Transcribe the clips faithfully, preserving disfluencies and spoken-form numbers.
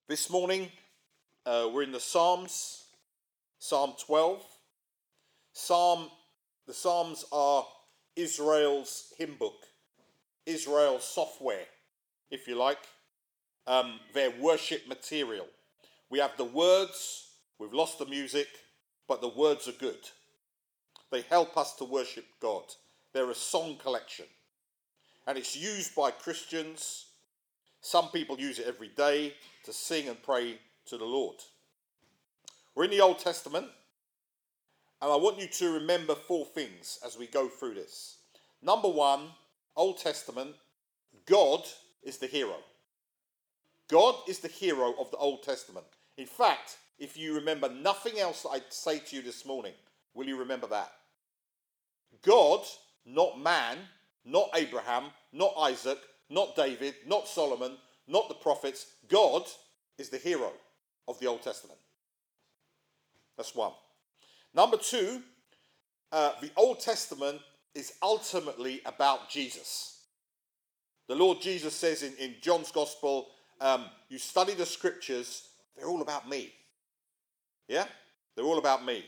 This morning, uh, we're in the Psalms, Psalm twelve. Psalm, the Psalms are Israel's hymn book, Israel's software, if you like, um, their worship material. We have the words, we've lost the music, but the words are good. They help us to worship God. They're a song collection, and it's used by Christians. Some people use it every day to sing and pray to the Lord. We're in the Old Testament, and I want you to remember four things as we go through this. Number one, Old Testament, God is the hero. God is the hero of the Old Testament. In fact, if you remember nothing else that I say to you this morning, will you remember that? God, not man, not Abraham, not Isaac, not David, not Solomon, not the prophets. God is the hero of the Old Testament. That's one. Number two, uh, the Old Testament is ultimately about Jesus. The Lord Jesus says in, in John's Gospel, um, you study the scriptures, they're all about me. Yeah? They're all about me.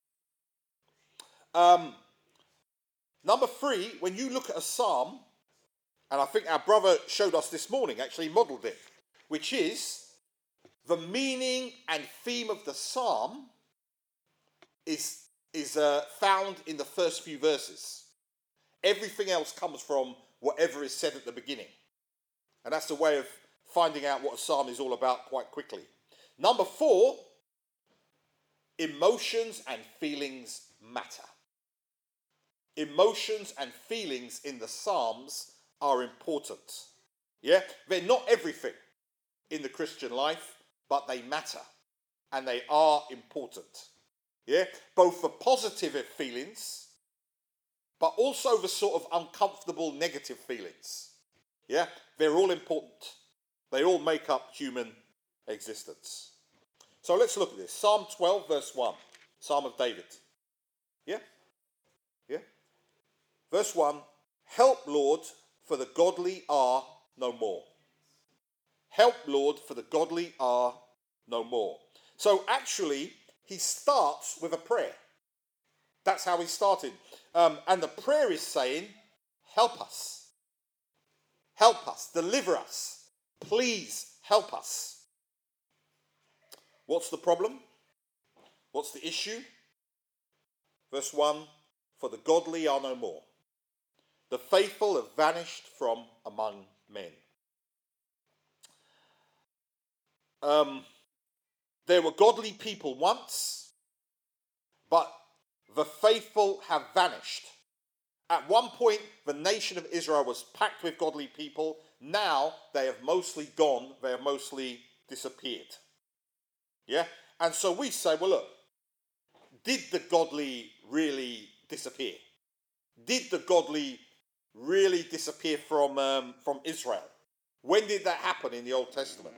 Um, number three, when you look at a psalm, and I think our brother showed us this morning, actually modelled it, which is the meaning and theme of the psalm is, is uh, found in the first few verses. Everything else comes from whatever is said at the beginning. And that's the way of finding out what a psalm is all about quite quickly. Number four, emotions and feelings matter. Emotions and feelings in the Psalms are important. Yeah? They're not everything in the Christian life, but they matter. And they are important. Yeah? Both the positive feelings, but also the sort of uncomfortable negative feelings. Yeah? They're all important. They all make up human existence. So let's look at this. Psalm twelve, verse one. Psalm of David. Yeah? Yeah? Verse one. Help, Lord, for the godly are no more. Help, Lord, for the godly are no more. So actually, he starts with a prayer. That's how he started. Um, and the prayer is saying, help us. Help us. Deliver us. Please help us. What's the problem? What's the issue? Verse one, for the godly are no more. The faithful have vanished from among men. Um, there were godly people once, but the faithful have vanished. At one point, the nation of Israel was packed with godly people. Now they have mostly gone, they have mostly disappeared. Yeah? And so we say, well, look, did the godly really disappear? Did the godly really disappear from, um, from Israel? When did that happen in the Old Testament?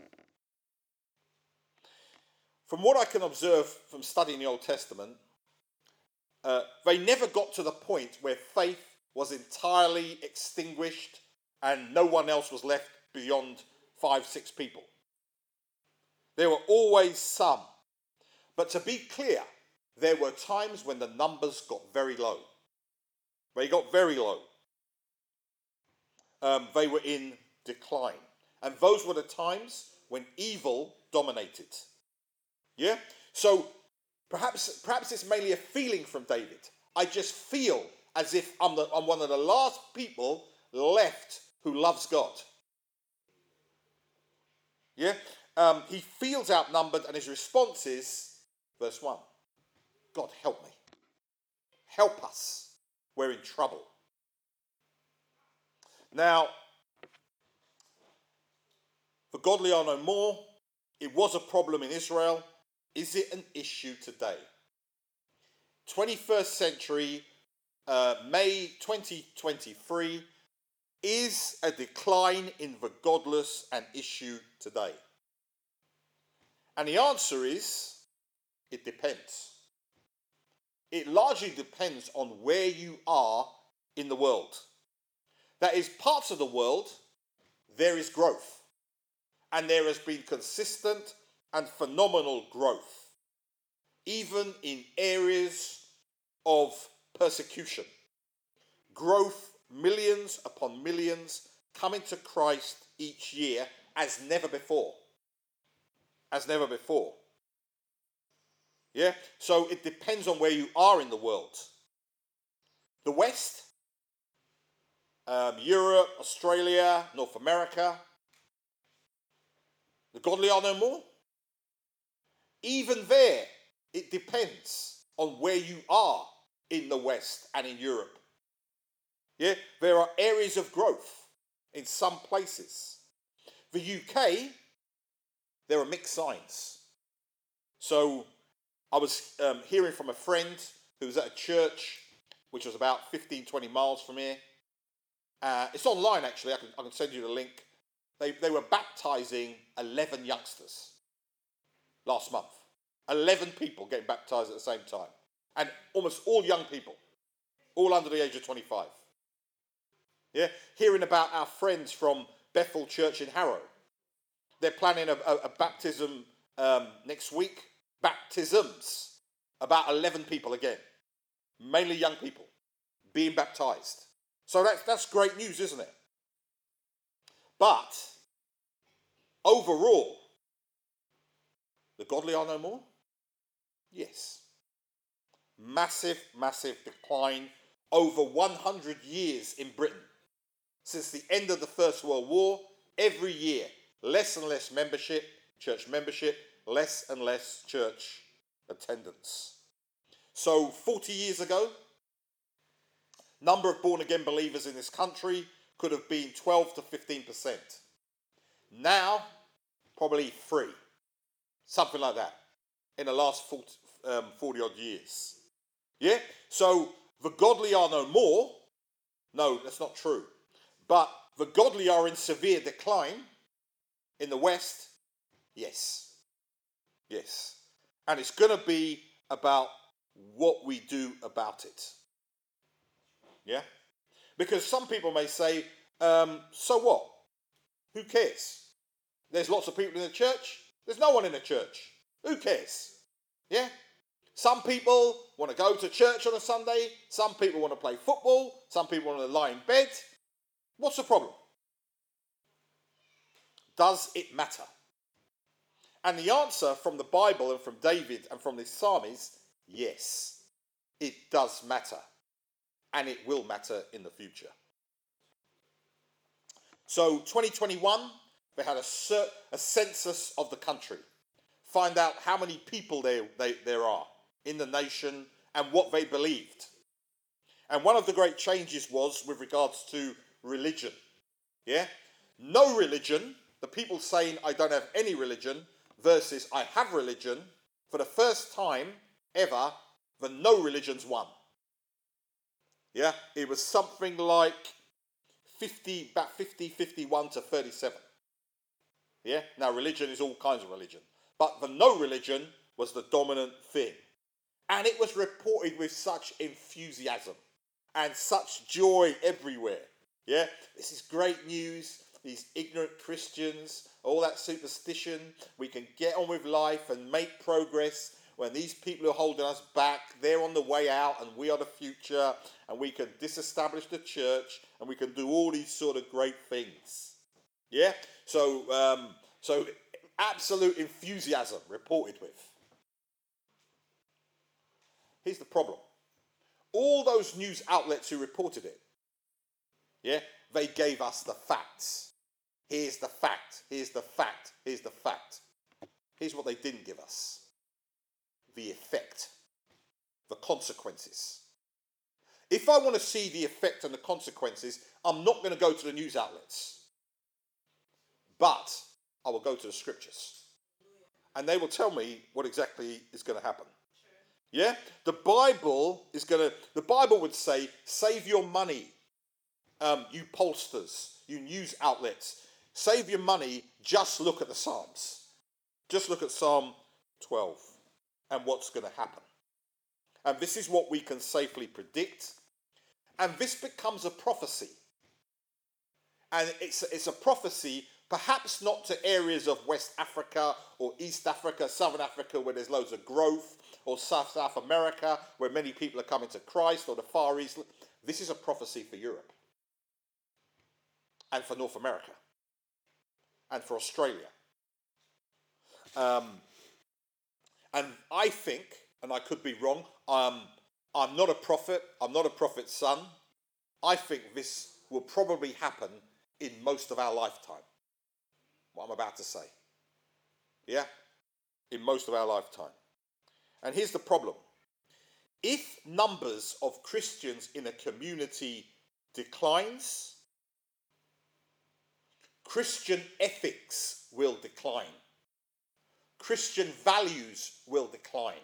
From what I can observe from studying the Old Testament, uh, they never got to the point where faith was entirely extinguished and no one else was left beyond five, six people. There were always some. But to be clear, there were times when the numbers got very low. They got very low. Um, they were in decline. And those were the times when evil dominated. Yeah? So perhaps perhaps it's mainly a feeling from David. I just feel as if I'm, the, I'm one of the last people left who loves God. Yeah? Um, he feels outnumbered and his response is, verse one, God help me. Help us. We're in trouble. Now, the godly are no more. It was a problem in Israel. Is it an issue today? twenty-first century, uh, May twenty twenty-three, is a decline in the godless an issue today? And the answer is, it depends. It largely depends on where you are in the world. That is, parts of the world, there is growth. And there has been consistent and phenomenal growth, even in areas of persecution. Growth, millions upon millions coming to Christ each year as never before. As never before. Yeah? So it depends on where you are in the world. The West, um, Europe, Australia, North America, the godly are no more. Even there, it depends on where you are in the West and in Europe. Yeah, there are areas of growth in some places. The U K, there are mixed signs. So I was um, hearing from a friend who was at a church which was about fifteen, twenty miles from here. Uh, it's online, actually. I can, I can send you the link. They, they were baptizing eleven youngsters last month. eleven people getting baptized at the same time. And almost all young people, all under the age of twenty-five. Yeah, hearing about our friends from Bethel Church in Harrow. They're planning a, a, a baptism um, next week. Baptisms. About eleven people again. Mainly young people being baptized. So that's, that's great news, isn't it? But overall, the godly are no more? Yes. Massive, massive decline over one hundred years in Britain. Since the end of the First World War, every year, less and less membership, church membership, less and less church attendance. So forty years ago, number of born-again believers in this country could have been twelve to fifteen percent. Now, probably three, something like that, in the last forty, um, forty odd years. Yeah? So, the godly are no more. No, that's not true. But the godly are in severe decline in the West. Yes. Yes. And it's going to be about what we do about it. Yeah? Because some people may say, um, so what? Who cares? There's lots of people in the church. There's no one in the church. Who cares? Yeah? Some people want to go to church on a Sunday. Some people want to play football. Some people want to lie in bed. What's the problem? Does it matter? And the answer from the Bible and from David and from the Psalm is yes, it does matter. And it will matter in the future. So twenty twenty-one, they had a, cer- a census of the country. Find out how many people there, they, there are in the nation and what they believed. And one of the great changes was with regards to religion. Yeah? No religion, the people saying I don't have any religion versus I have religion, for the first time ever, the no religions won. Yeah? It was something like fifty, about fifty, fifty-one to thirty-seven. Yeah? Now religion is all kinds of religion. But the no religion was the dominant thing. And it was reported with such enthusiasm and such joy everywhere. Yeah? This is great news. These ignorant Christians, all that superstition, we can get on with life and make progress. When these people are holding us back, they're on the way out and we are the future, and we can disestablish the church and we can do all these sort of great things. Yeah? So, um, so absolute enthusiasm reported with. Here's the problem. All those news outlets who reported it, yeah, they gave us the facts. Here's the fact, here's the fact, here's the fact. Here's what they didn't give us. The effect, the consequences. If I want to see the effect and the consequences, I'm not going to go to the news outlets. But I will go to the scriptures. And they will tell me what exactly is going to happen. Yeah? The Bible is going to, the Bible would say, save your money, um, you pollsters, you news outlets. Save your money, just look at the Psalms. Just look at Psalm twelve and what's going to happen. And this is what we can safely predict. And this becomes a prophecy. And it's, it's a prophecy Perhaps not to areas of West Africa or East Africa, Southern Africa, where there's loads of growth, or South South America, where many people are coming to Christ, or the Far East. This is a prophecy for Europe and for North America and for Australia. Um, and I think, and I could be wrong, um, I'm not a prophet, I'm not a prophet's son. I think this will probably happen in most of our lifetime, what I'm about to say. Yeah? In most of our lifetime. And here's the problem. If numbers of Christians in a community declines, Christian ethics will decline. Christian values will decline.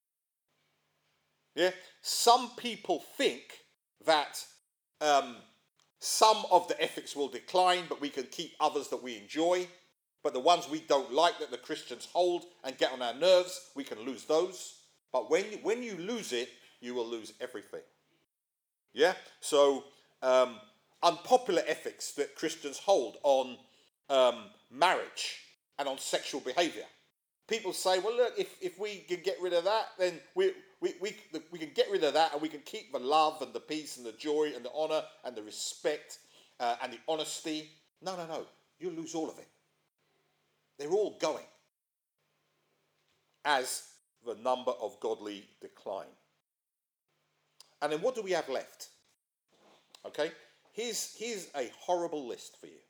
Yeah? Some people think that um, some of the ethics will decline, but we can keep others that we enjoy. But the ones we don't like, that the Christians hold and get on our nerves, we can lose those. But when you, when you lose it, you will lose everything. Yeah? So, um, unpopular ethics that Christians hold on um, marriage and on sexual behavior. People say, well, look, if, if we can get rid of that, then we, we, we, we can get rid of that and we can keep the love and the peace and the joy and the honor and the respect uh, and the honesty. No, no, no. You'll lose all of it. They're all going as the number of godly decline. And then what do we have left? Okay, here's, here's a horrible list for you.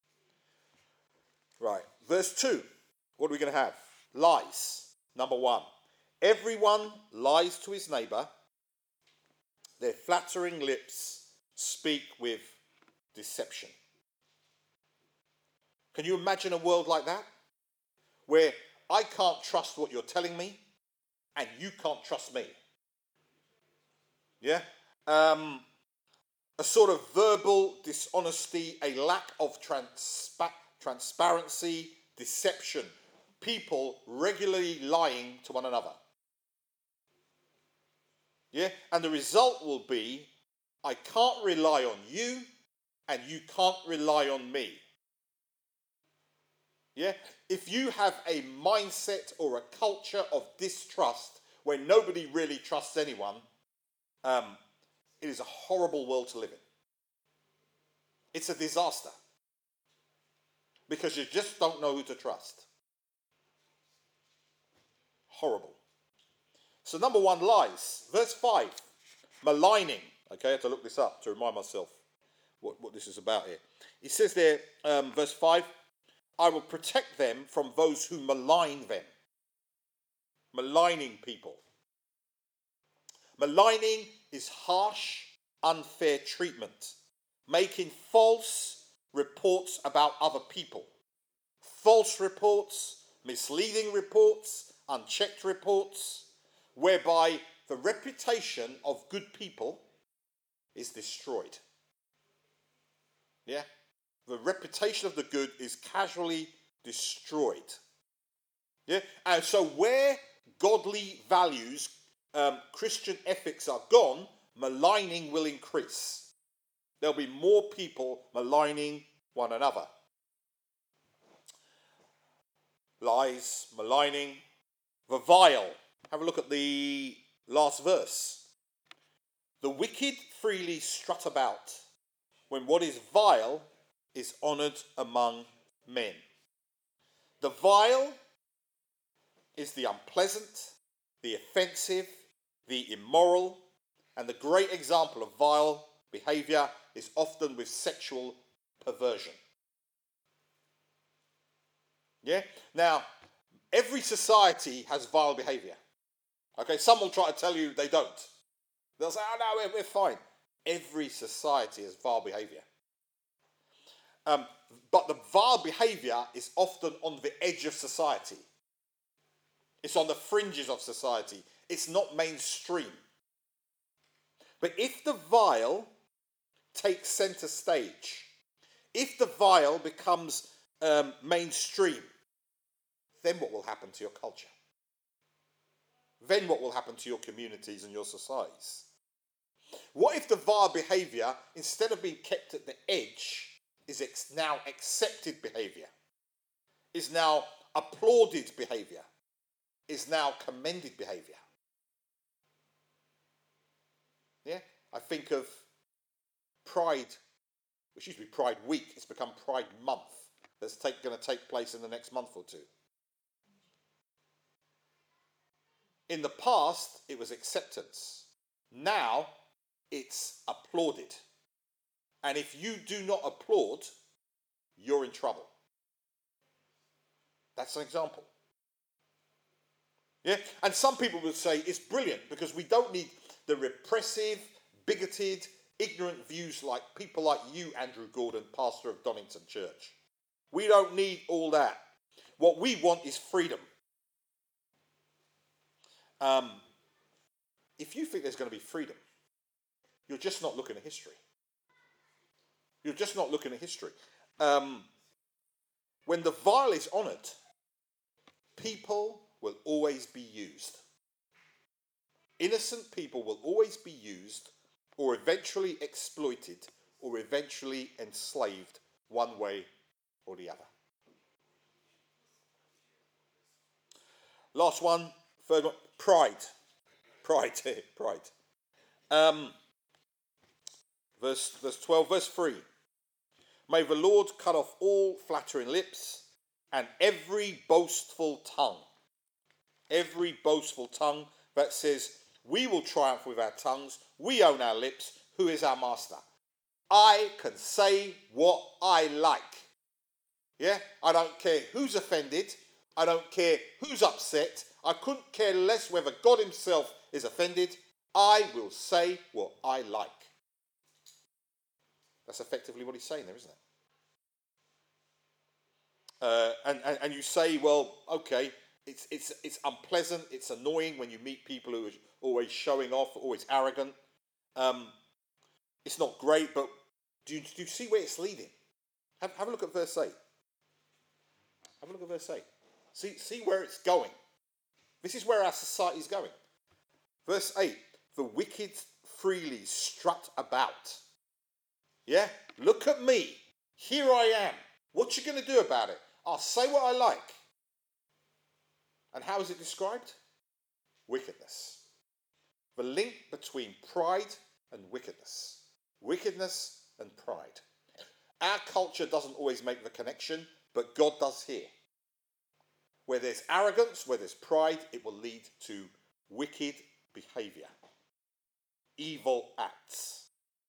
Right, verse two. What are we going to have? Lies. Number one. Everyone lies to his neighbor. Their flattering lips speak with deception. Can you imagine a world like that? Where I can't trust what you're telling me and you can't trust me. Yeah? Um, a sort of verbal dishonesty, a lack of transpa- transparency, deception. People regularly lying to one another. Yeah? And the result will be, I can't rely on you and you can't rely on me. Yeah? If you have a mindset or a culture of distrust where nobody really trusts anyone, um, it is a horrible world to live in. It's a disaster. Because you just don't know who to trust. Horrible. So number one, lies. Verse five, maligning. Okay, I have to look this up to remind myself what, what this is about here. It says there, um, verse five, I will protect them from those who malign them. Maligning people. Maligning is harsh, unfair treatment. Making false reports about other people. False reports, misleading reports, unchecked reports, whereby the reputation of good people is destroyed. Yeah? The reputation of the good is casually destroyed. Yeah? And so where godly values, um, Christian ethics are gone, maligning will increase. There'll be more people maligning one another. Lies, maligning, the vile. Have a look at the last verse. The wicked freely strut about when what is vile is honoured among men. The vile is the unpleasant, the offensive, the immoral, and the great example of vile behaviour is often with sexual perversion. Yeah? Now, every society has vile behaviour. Okay, some will try to tell you they don't. They'll say, oh no, we're, we're fine. Every society has vile behaviour. Um, but the vile behaviour is often on the edge of society. It's on the fringes of society. It's not mainstream. But if the vile takes centre stage, if the vile becomes um, mainstream, then what will happen to your culture? Then what will happen to your communities and your societies? What if the vile behaviour, instead of being kept at the edge, is ex- now accepted behavior, is now applauded behavior, is now commended behavior. Yeah, I think of Pride, which used to be Pride Week. It's become Pride Month. That's take, going to take place in the next month or two. In the past, it was acceptance. Now, it's applauded. And if you do not applaud, you're in trouble. That's an example. Yeah, and some people would say it's brilliant because we don't need the repressive, bigoted, ignorant views like people like you, Andrew Gordon, pastor of Donington Church. We don't need all that. What we want is freedom. Um, if you think there's going to be freedom, you're just not looking at history. You're just not looking at history. Um, when the vile is honoured, people will always be used. Innocent people will always be used or eventually exploited or eventually enslaved one way or the other. Last one, third one, pride. Pride, pride. Um, verse, verse twelve, verse three. May the Lord cut off all flattering lips and every boastful tongue. Every boastful tongue that says, we will triumph with our tongues, we own our lips, who is our master? I can say what I like. Yeah? I don't care who's offended. I don't care who's upset. I couldn't care less whether God himself is offended. I will say what I like. That's effectively what he's saying there, isn't it? Uh, and, and, and you say, well, okay, it's, it's, it's unpleasant, it's annoying when you meet people who are always showing off, always arrogant. Um, it's not great, but do you, do you see where it's leading? Have, have a look at verse eight. Have a look at verse eight. See, see where it's going. This is where our society is going. Verse eight, the wicked freely strut about. Yeah? Look at me. Here I am. What you going to do about it? I'll say what I like. And how is it described? Wickedness. The link between pride and wickedness. Wickedness and pride. Our culture doesn't always make the connection, but God does here. Where there's arrogance, where there's pride, it will lead to wicked behavior. Evil acts.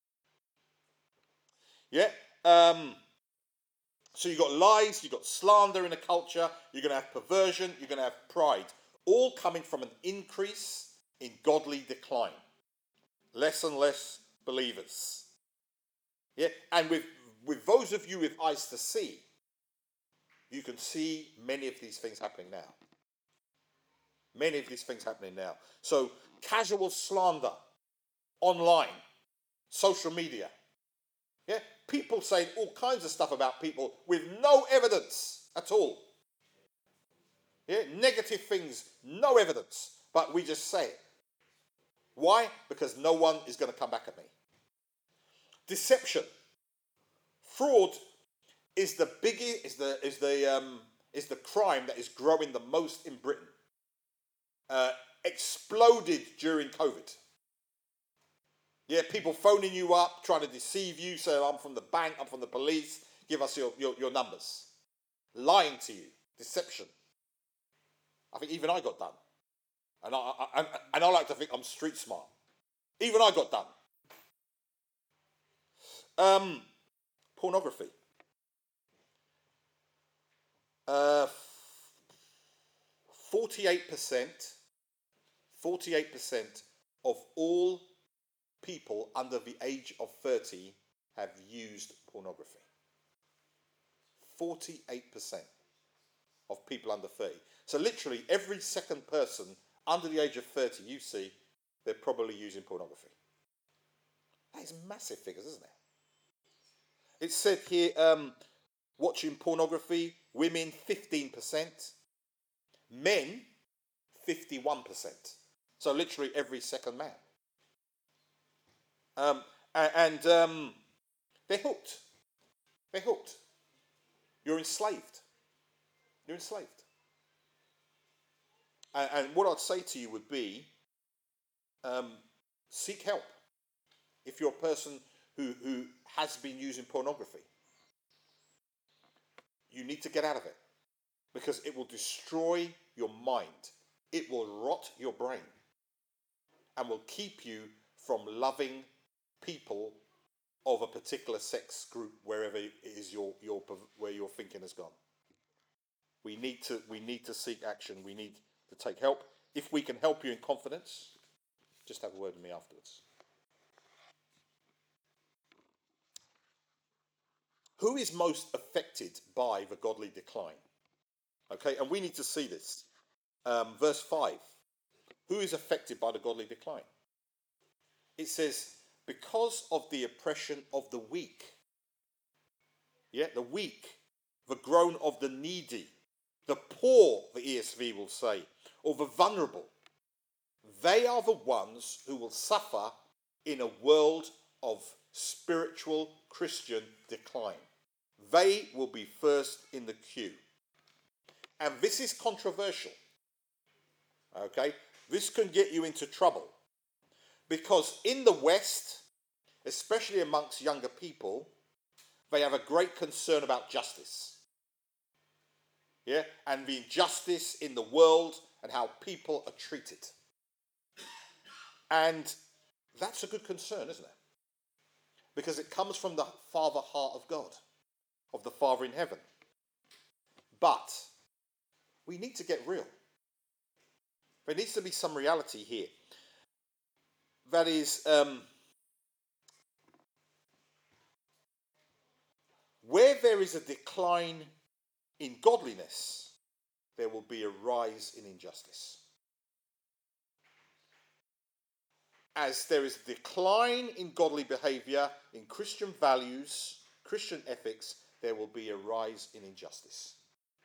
Yeah? Um, so you've got lies, you've got slander in a culture, you're going to have perversion, you're going to have pride. All coming from an increase in godly decline. Less and less believers. Yeah? And with, with those of you with eyes to see, you can see many of these things happening now. Many of these things happening now. So casual slander online, social media. Yeah? People saying all kinds of stuff about people with no evidence at all. Yeah? Negative things, no evidence, but we just say it. Why? Because no one is going to come back at me. Deception. Fraud is the biggest, is the is the um, is the crime that is growing the most in Britain. Uh, exploded during COVID. Yeah, people phoning you up, trying to deceive you, saying I'm from the bank, I'm from the police, give us your, your, your numbers. Lying to you. Deception. I think even I got done. And I, I, and I like to think I'm street smart. Even I got done. Um, pornography. Uh, forty-eight percent, forty-eight percent of all people under the age of thirty have used pornography. forty-eight percent of people under thirty. So literally every second person under the age of thirty you see, they're probably using pornography. That is massive figures, isn't it? It said here, um, watching pornography, women fifteen percent, men fifty-one percent. So literally every second man. Um, and um, they're hooked. They're hooked. You're enslaved. You're enslaved. And, and what I'd say to you would be, um, seek help. If you're a person who, who has been using pornography, you need to get out of it, because it will destroy your mind. It will rot your brain and will keep you from loving people of a particular sex group, wherever it is your, your, where your thinking has gone. We need to, we need to seek action. We need to take help. If we can help you in confidence, just have a word with me afterwards. Who is most affected by the godly decline? Okay, and we need to see this. Um, verse five. Who is affected by the godly decline? It says, because of the oppression of the weak. Yeah, the weak, the groan of the needy, the poor, the E S V will say, or the vulnerable. They are the ones who will suffer in a world of spiritual Christian decline. They will be first in the queue. And this is controversial. Okay? This can get you into trouble. Because in the West, especially amongst younger people, they have a great concern about justice. Yeah? And the injustice in the world and how people are treated. And that's a good concern, isn't it? Because it comes from the Father heart of God, of the Father in heaven. But we need to get real. There needs to be some reality here. That is, um, where there is a decline in godliness, there will be a rise in injustice. As there is a decline in godly behavior, in Christian values, Christian ethics, there will be a rise in injustice.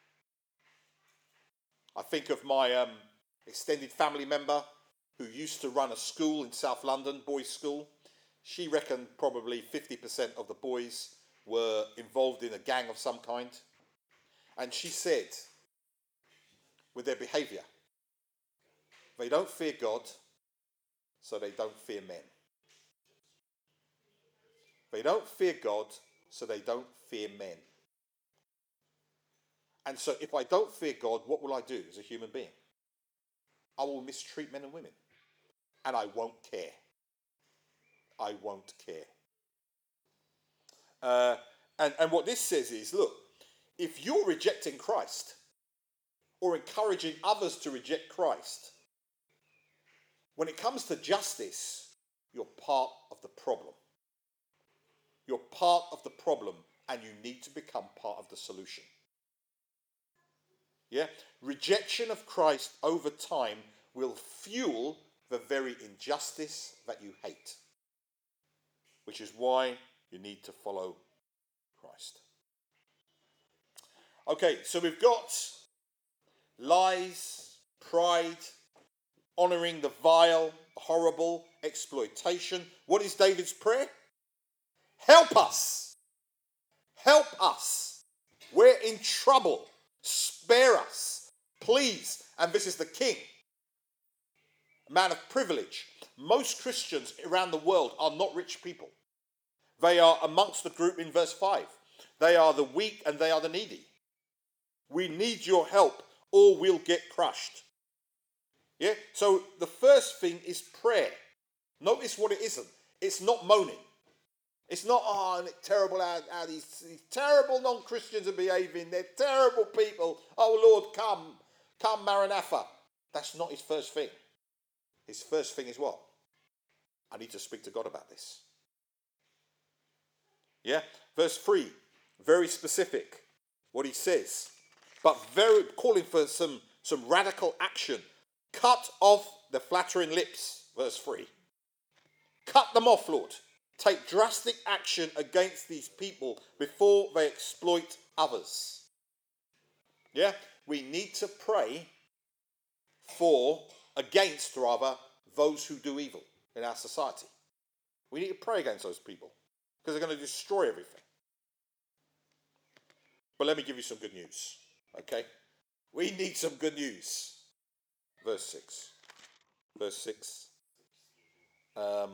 I think of my um, extended family member who used to run a school in South London, boys' school. She reckoned probably fifty percent of the boys were involved in a gang of some kind. And she said, with their behavior, they don't fear God, so they don't fear men. They don't fear God, so they don't fear men. And so if I don't fear God, what will I do as a human being? I will mistreat men and women. And I won't care. I won't care. Uh, and, and what this says is, look, if you're rejecting Christ or encouraging others to reject Christ, when it comes to justice, you're part of the problem. You're part of the problem, and you need to become part of the solution. Yeah? Rejection of Christ over time will fuel the very injustice that you hate, which is why you need to follow Christ. Okay, so we've got lies, pride, honouring the vile, horrible, exploitation. What is David's prayer? Help us. Help us. We're in trouble. Spare us. Please. And this is the king. A man of privilege. Most Christians around the world are not rich people. They are amongst the group in verse five. They are the weak and they are the needy. We need your help or we'll get crushed. Yeah? So the first thing is prayer. Notice what it isn't. It's not moaning. It's not, oh, terrible how, how these, these terrible non-Christians are behaving. They're terrible people. Oh, Lord, come. Come, Maranatha. That's not his first thing. His first thing is what? I need to speak to God about this. Yeah? Verse three, very specific, what he says. But very calling for some, some radical action. Cut off the flattering lips, verse three. Cut them off, Lord. Take drastic action against these people before they exploit others. Yeah? We need to pray for, against rather, those who do evil in our society. We need to pray against those people because they're going to destroy everything. But let me give you some good news. Okay? We need some good news. Verse six. Verse six. Um,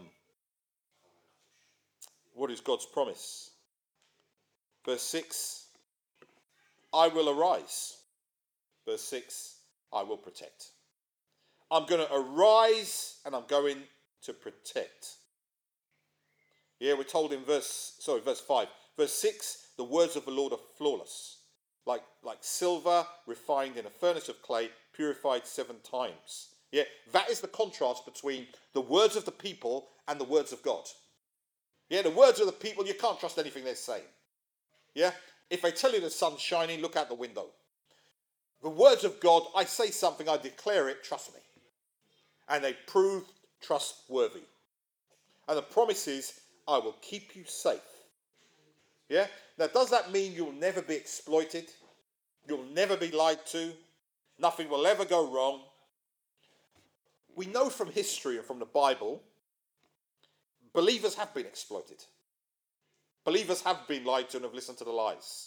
what is God's promise? Verse six. I will arise. Verse six. I will protect. I'm going to arise and I'm going to protect. Yeah, we're told in verse, sorry, verse five. Verse six, the words of the Lord are flawless. Like, like silver refined in a furnace of clay, purified seven times. Yeah, that is the contrast between the words of the people and the words of God. Yeah, the words of the people, you can't trust anything they're saying. Yeah, if they tell you the sun's shining, look out the window. The words of God, I say something, I declare it, trust me. And they prove trustworthy. And the promise is, I will keep you safe. Yeah? Now, does that mean you'll never be exploited? You'll never be lied to? Nothing will ever go wrong? We know from history and from the Bible, believers have been exploited. Believers have been lied to and have listened to the lies.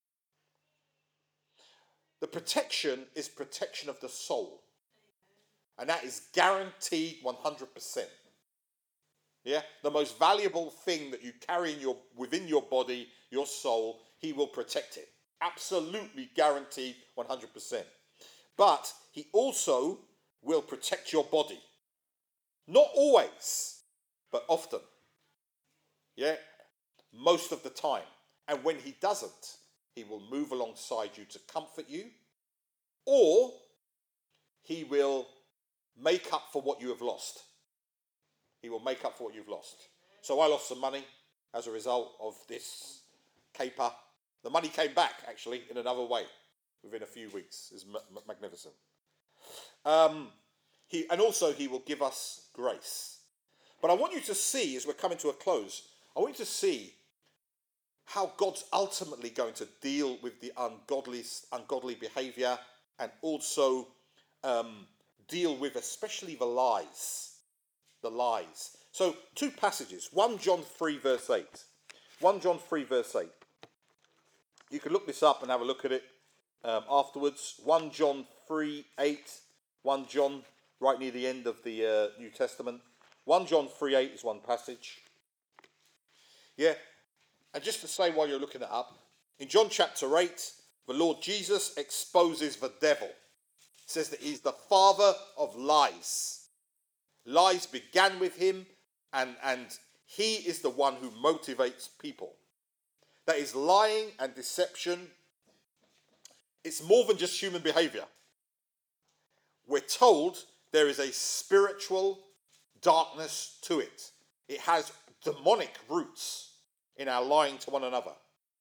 The protection is protection of the soul. And that is guaranteed one hundred percent. Yeah? The most valuable thing that you carry in your, within your body, your soul, he will protect it. Absolutely guaranteed one hundred percent. But he also will protect your body. Not always, but often. Yeah? Most of the time. And when he doesn't, he will move alongside you to comfort you, or he will make up for what you have lost. He will make up for what you've lost. So I lost some money as a result of this caper. The money came back, actually, in another way within a few weeks. It's ma- magnificent. Um, he, and also, he will give us grace. But I want you to see, as we're coming to a close, I want you to see how God's ultimately going to deal with the ungodly, ungodly behavior, and also um, deal with especially the lies. The lies. So, two passages. First John three, verse eight. First John three, verse eight. You can look this up and have a look at it um, afterwards. First John three, eight. First John, right near the end of the uh, New Testament. First John three, eight is one passage. Yeah. And just to say while you're looking it up, in John chapter eight, the Lord Jesus exposes the devil. It says that he's the father of lies. Lies began with him, and, and he is the one who motivates people. That is lying and deception. It's more than just human behavior. We're told there is a spiritual darkness to it. It has demonic roots in our lying to one another.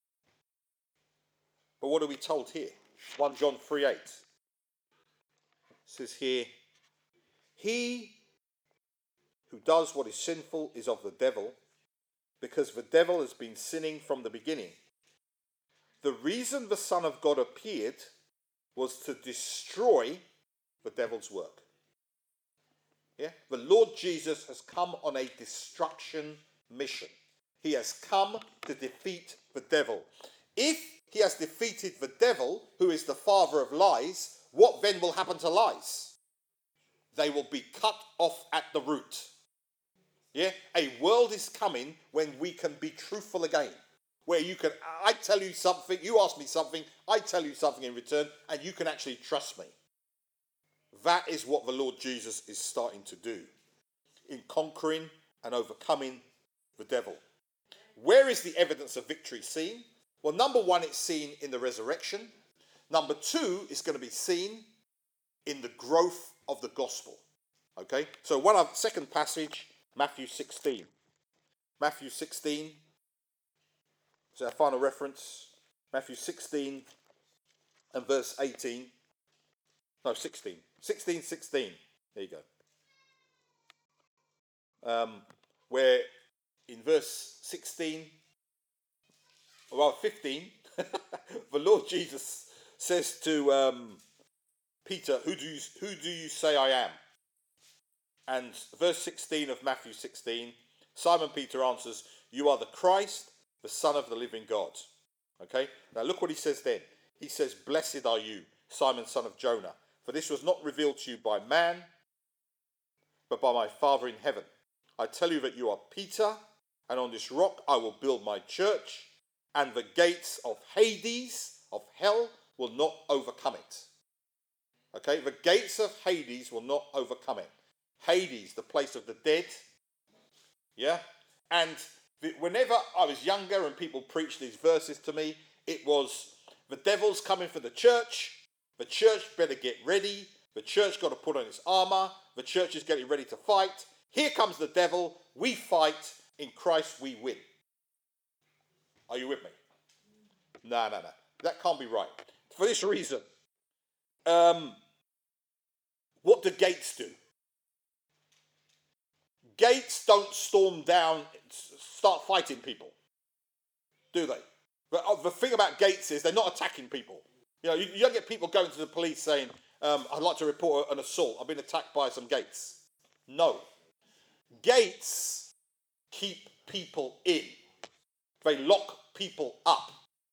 But what are we told here? First John three, eight. It says here, he who does what is sinful is of the devil, because the devil has been sinning from the beginning. The reason the Son of God appeared was to destroy the devil's work. Yeah? The Lord Jesus has come on a destruction mission. He has come to defeat the devil. If he has defeated the devil, who is the father of lies, what then will happen to lies? They will be cut off at the root. Yeah, a world is coming when we can be truthful again. Where you can, I tell you something, you ask me something, I tell you something in return, and you can actually trust me. That is what the Lord Jesus is starting to do in conquering and overcoming the devil. Where is the evidence of victory seen? Well, number one, it's seen in the resurrection. Number two, it's going to be seen in the growth of the gospel. Okay, so one of second passage, Matthew sixteen. Matthew sixteen is our final reference. Matthew sixteen and verse eighteen. No, sixteen. sixteen, sixteen. There you go. Um, where in verse sixteen, well, fifteen, the Lord Jesus says to um, Peter, who do you, who do you say I am? And verse sixteen of Matthew sixteen, Simon Peter answers, you are the Christ, the Son of the living God. Okay, now look what he says then. He says, blessed are you, Simon, son of Jonah, for this was not revealed to you by man, but by my Father in heaven. I tell you that you are Peter, and on this rock I will build my church, and the gates of Hades, of hell, will not overcome it. Okay, the gates of Hades will not overcome it. Hades, the place of the dead. Yeah, and the, whenever I was younger and people preached these verses to me, it was the devil's coming for the church. The church better get ready. The church got to put on its armor. The church is getting ready to fight. Here comes the devil. We fight. In Christ we win. Are you with me? No, no, no. That can't be right. For this reason, um, what do gates do? Gates don't storm down, start fighting people, do they? But the thing about gates is they're not attacking people. You know, you, you don't get people going to the police saying, um, I'd like to report an assault. I've been attacked by some gates. No. Gates keep people in. They lock people up.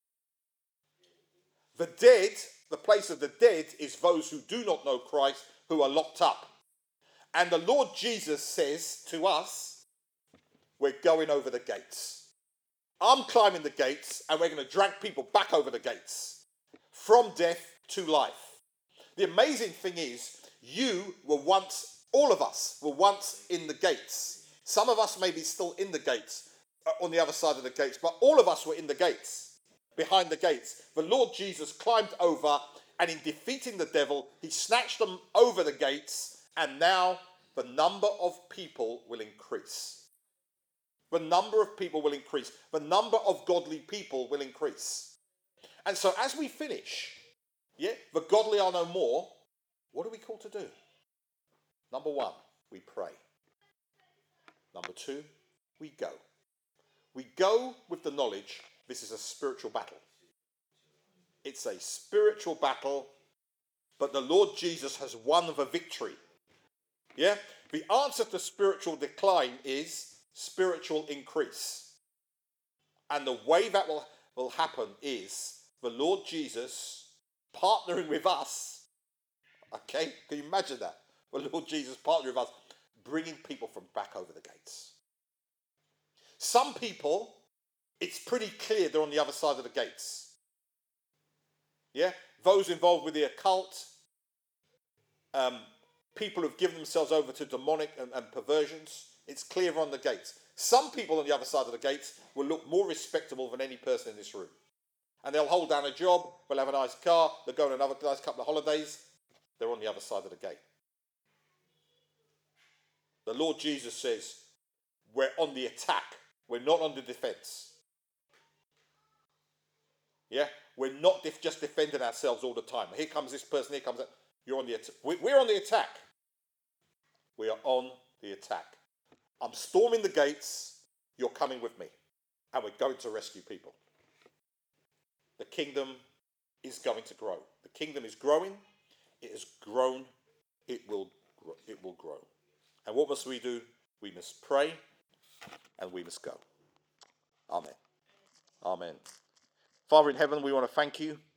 The dead, the place of the dead, is those who do not know Christ, who are locked up. And the Lord Jesus says to us, we're going over the gates. I'm climbing the gates, and we're going to drag people back over the gates. From death to life. The amazing thing is, you were once, all of us were once in the gates. Some of us may be still in the gates, on the other side of the gates, but all of us were in the gates, behind the gates. The Lord Jesus climbed over, and in defeating the devil, he snatched them over the gates, and now the number of people will increase. The number of people will increase. The number of godly people will increase. And so as we finish, yeah, the godly are no more, what are we called to do? Number one, we pray. Number two, we go. We go with the knowledge this is a spiritual battle. It's a spiritual battle, but the Lord Jesus has won the victory. Yeah? The answer to spiritual decline is spiritual increase. And the way that will, will happen is the Lord Jesus partnering with us. Okay? Can you imagine that? The Lord Jesus partnering with us, bringing people from back over the gates. Some people, it's pretty clear they're on the other side of the gates. Yeah? Those involved with the occult, um, people who've given themselves over to demonic and, and perversions, it's clear on the gates. Some people on the other side of the gates will look more respectable than any person in this room. And they'll hold down a job, they'll have a nice car, they'll go on another nice couple of holidays. They're on the other side of the gate. The Lord Jesus says, we're on the attack. We're not on the defense. Yeah? We're not def- just defending ourselves all the time. Here comes this person, here comes that. You're on the attack. We're on the attack. We are on the attack. I'm storming the gates. You're coming with me. And we're going to rescue people. The kingdom is going to grow. The kingdom is growing. It has grown. It will grow. It will grow. And what must we do? We must pray and we must go. Amen. Amen. Father in heaven, we want to thank you